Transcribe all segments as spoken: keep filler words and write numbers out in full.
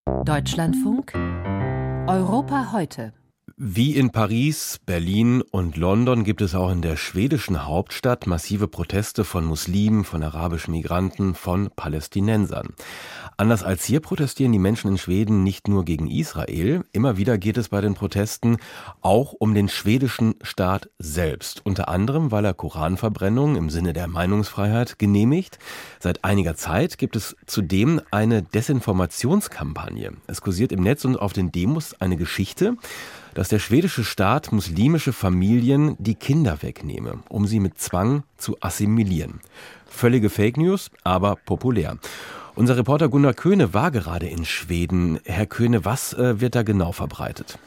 Deutschlandfunk Europa heute. Wie in Paris, Berlin und London gibt es auch in der schwedischen Hauptstadt massive Proteste von Muslimen, von arabischen Migranten, von Palästinensern. Anders als hier protestieren die Menschen in Schweden nicht nur gegen Israel. Immer wieder geht es bei den Protesten auch um den schwedischen Staat selbst. Unter anderem, weil er Koranverbrennungen im Sinne der Meinungsfreiheit genehmigt. Seit einiger Zeit gibt es zudem eine Desinformationskampagne. Es kursiert im Netz und auf den Demos eine Geschichte, dass der schwedische Staat muslimische Familien die Kinder wegnehme, um sie mit Zwang zu assimilieren. Völlige Fake News, aber populär. Unser Reporter Gunnar Köhne war gerade in Schweden. Herr Köhne, was äh, wird da genau verbreitet?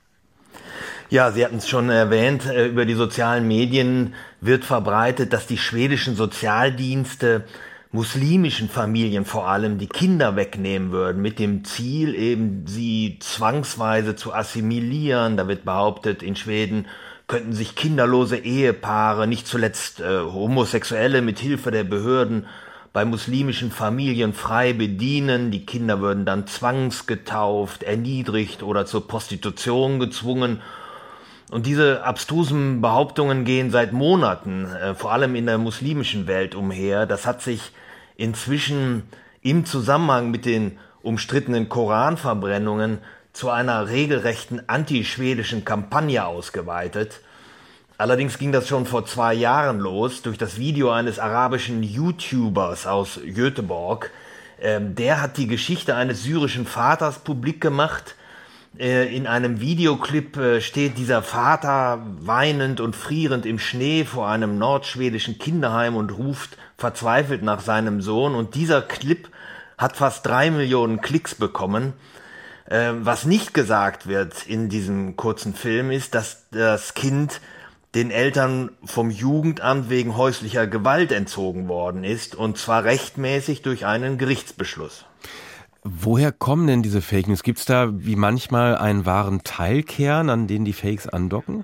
Ja, Sie hatten es schon erwähnt, äh, über die sozialen Medien wird verbreitet, dass die schwedischen Sozialdienste muslimischen Familien vor allem die Kinder wegnehmen würden, mit dem Ziel eben sie zwangsweise zu assimilieren. Da wird behauptet, in Schweden könnten sich kinderlose Ehepaare, nicht zuletzt äh, Homosexuelle, mit Hilfe der Behörden bei muslimischen Familien frei bedienen. Die Kinder würden dann zwangsgetauft, erniedrigt oder zur Prostitution gezwungen. Und diese abstrusen Behauptungen gehen seit Monaten, äh, vor allem in der muslimischen Welt umher. Das hat sich inzwischen im Zusammenhang mit den umstrittenen Koranverbrennungen zu einer regelrechten antischwedischen Kampagne ausgeweitet. Allerdings ging das schon vor zwei Jahren los durch das Video eines arabischen YouTubers aus Göteborg. Ähm, der hat die Geschichte eines syrischen Vaters publik gemacht. In einem Videoclip steht dieser Vater weinend und frierend im Schnee vor einem nordschwedischen Kinderheim und ruft verzweifelt nach seinem Sohn. Und dieser Clip hat fast drei Millionen Klicks bekommen. Was nicht gesagt wird in diesem kurzen Film ist, dass das Kind den Eltern vom Jugendamt wegen häuslicher Gewalt entzogen worden ist, und zwar rechtmäßig durch einen Gerichtsbeschluss. Woher kommen denn diese Fake News? Gibt es da wie manchmal einen wahren Teilkern, an den die Fakes andocken?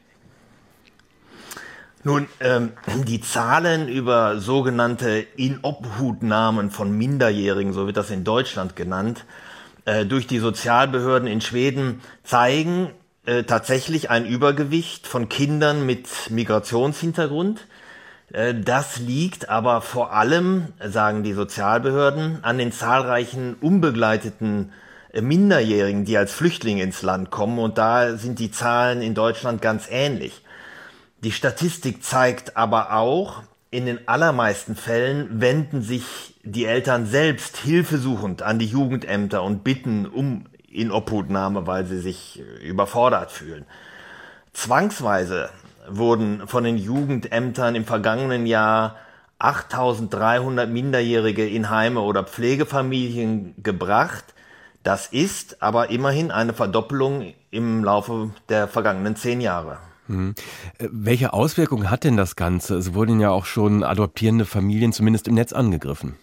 Nun, ähm, die Zahlen über sogenannte Inobhutnahmen von Minderjährigen, so wird das in Deutschland genannt, äh, durch die Sozialbehörden in Schweden zeigen äh, tatsächlich ein Übergewicht von Kindern mit Migrationshintergrund. Das liegt aber vor allem, sagen die Sozialbehörden, an den zahlreichen unbegleiteten Minderjährigen, die als Flüchtlinge ins Land kommen. Und da sind die Zahlen in Deutschland ganz ähnlich. Die Statistik zeigt aber auch, in den allermeisten Fällen wenden sich die Eltern selbst hilfesuchend an die Jugendämter und bitten um Inobhutnahme, weil sie sich überfordert fühlen. Zwangsweise wurden von den Jugendämtern im vergangenen Jahr achttausenddreihundert Minderjährige in Heime oder Pflegefamilien gebracht. Das ist aber immerhin eine Verdoppelung im Laufe der vergangenen zehn Jahre. Hm. Welche Auswirkungen hat denn das Ganze? Es wurden ja auch schon adoptierende Familien zumindest im Netz angegriffen.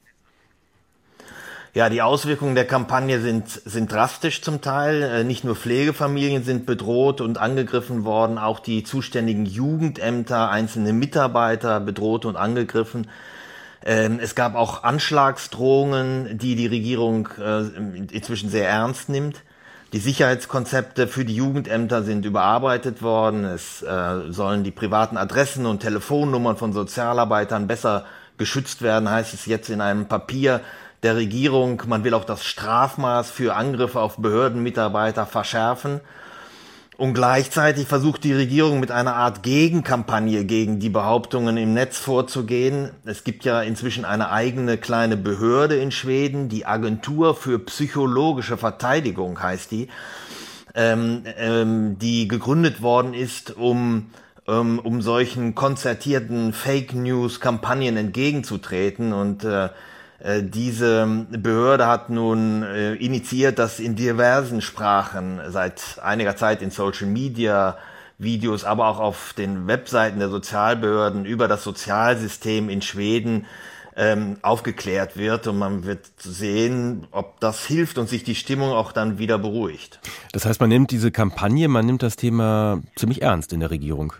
Ja, die Auswirkungen der Kampagne sind, sind drastisch zum Teil. Nicht nur Pflegefamilien sind bedroht und angegriffen worden, auch die zuständigen Jugendämter, einzelne Mitarbeiter bedroht und angegriffen. Es gab auch Anschlagsdrohungen, die die Regierung inzwischen sehr ernst nimmt. Die Sicherheitskonzepte für die Jugendämter sind überarbeitet worden. Es sollen die privaten Adressen und Telefonnummern von Sozialarbeitern besser geschützt werden, heißt es jetzt in einem Papier der Regierung. Man will auch das Strafmaß für Angriffe auf Behördenmitarbeiter verschärfen. Und gleichzeitig versucht die Regierung mit einer Art Gegenkampagne gegen die Behauptungen im Netz vorzugehen. Es gibt ja inzwischen eine eigene kleine Behörde in Schweden, die Agentur für psychologische Verteidigung heißt die, ähm, ähm, die gegründet worden ist, um ähm, um solchen konzertierten Fake-News-Kampagnen entgegenzutreten. Und äh, Diese Behörde hat nun äh, initiiert, dass in diversen Sprachen seit einiger Zeit in Social Media Videos, aber auch auf den Webseiten der Sozialbehörden über das Sozialsystem in Schweden ähm, aufgeklärt wird. Und man wird sehen, ob das hilft und sich die Stimmung auch dann wieder beruhigt. Das heißt, man nimmt diese Kampagne, man nimmt das Thema ziemlich ernst in der Regierung.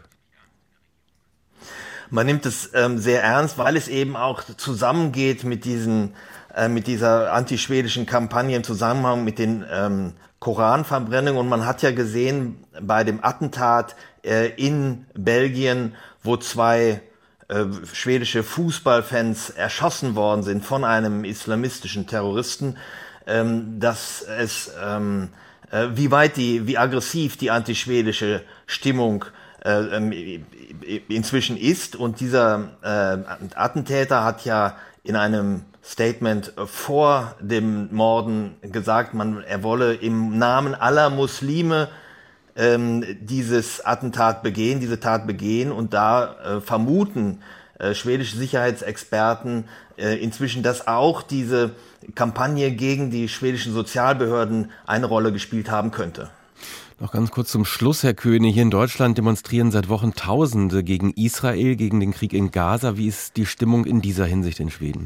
Man nimmt es ähm, sehr ernst, weil es eben auch zusammengeht mit diesen äh, mit dieser antischwedischen Kampagne im Zusammenhang mit den ähm, Koranverbrennungen. Und man hat ja gesehen bei dem Attentat äh, in Belgien, wo zwei äh, schwedische Fußballfans erschossen worden sind von einem islamistischen Terroristen, ähm, dass es ähm, äh, wie weit die, wie aggressiv die antischwedische Stimmung äh, inzwischen ist. Und dieser äh, Attentäter hat ja in einem Statement vor dem Morden gesagt, man, er wolle im Namen aller Muslime ähm, dieses Attentat begehen, diese Tat begehen. Und da äh, vermuten äh, schwedische Sicherheitsexperten äh, inzwischen, dass auch diese Kampagne gegen die schwedischen Sozialbehörden eine Rolle gespielt haben könnte. Noch ganz kurz zum Schluss, Herr König. Hier in Deutschland demonstrieren seit Wochen Tausende gegen Israel, gegen den Krieg in Gaza. Wie ist die Stimmung in dieser Hinsicht in Schweden?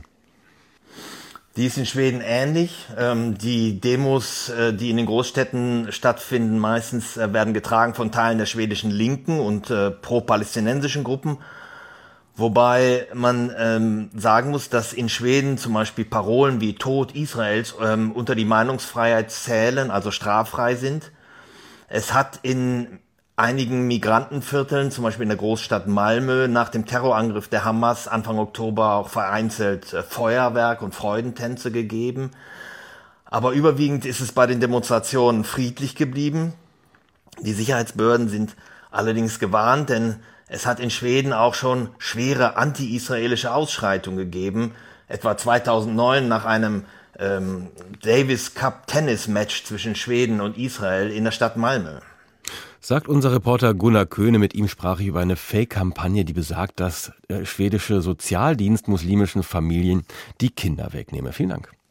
Die ist in Schweden ähnlich. Die Demos, die in den Großstädten stattfinden, meistens werden getragen von Teilen der schwedischen Linken und pro-palästinensischen Gruppen. Wobei man ähm, sagen muss, dass in Schweden zum Beispiel Parolen wie Tod Israels ähm, unter die Meinungsfreiheit zählen, also straffrei sind. Es hat in einigen Migrantenvierteln, zum Beispiel in der Großstadt Malmö, nach dem Terrorangriff der Hamas Anfang Oktober auch vereinzelt äh, Feuerwerk und Freudentänze gegeben. Aber überwiegend ist es bei den Demonstrationen friedlich geblieben. Die Sicherheitsbehörden sind allerdings gewarnt, denn es hat in Schweden auch schon schwere anti-israelische Ausschreitungen gegeben, etwa zweitausendneun nach einem ähm, Davis Cup Tennis Match zwischen Schweden und Israel in der Stadt Malmö. Sagt unser Reporter Gunnar Köhne. Mit ihm sprach ich über eine Fake-Kampagne, die besagt, dass der schwedische Sozialdienst muslimischen Familien die Kinder wegnehme. Vielen Dank.